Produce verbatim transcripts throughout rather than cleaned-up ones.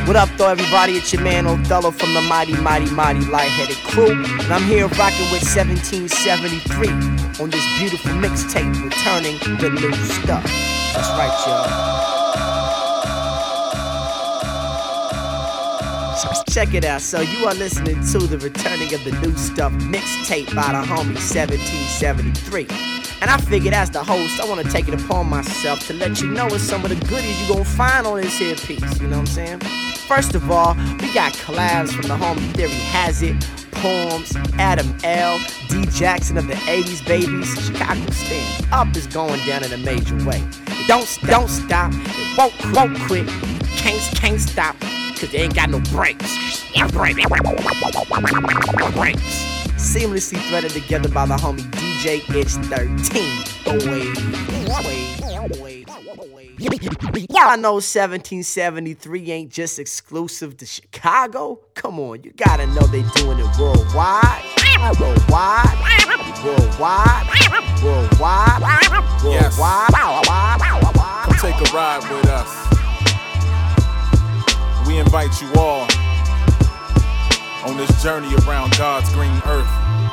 What up, though, everybody? It's your man Othello from the mighty, mighty, mighty Lightheaded Crew, and I'm here rocking with seventeen seventy-three on this beautiful mixtape, returning the new stuff. That's right, y'all. Check it out. So you are listening to the returning of the new stuff mixtape by the homie seventeen seventy-three. And I figured as the host, I want to take it upon myself to let you know what some of the goodies you gonna find on this here piece. You know what I'm saying? First of all, we got collabs from the homie Theory Has It, Poems, Adam L, D Jackson of the eighties Babies. Chicago Stand Up is going down in a major way. It don't stop, don't stop, it won't, won't quit, can't, can't stop, cause they ain't got no brakes. Brakes. Brakes. Seamlessly threaded together by the homie D J Itch thirteen. Boy, boy, boy. I know seventeen seventy-three ain't just exclusive to Chicago. Come on, you gotta know they doing it worldwide. Worldwide. Worldwide. Worldwide. Yes. Worldwide. Come take a ride with us. We invite you all on this journey around God's green earth.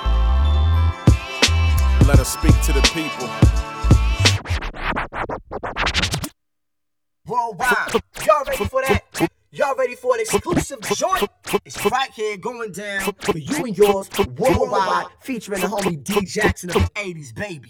Let us speak to the people. Worldwide. Y'all ready for that? Y'all ready for an exclusive joint? It's right here going down for you and yours worldwide, featuring the homie D Jackson of the eighties Babies.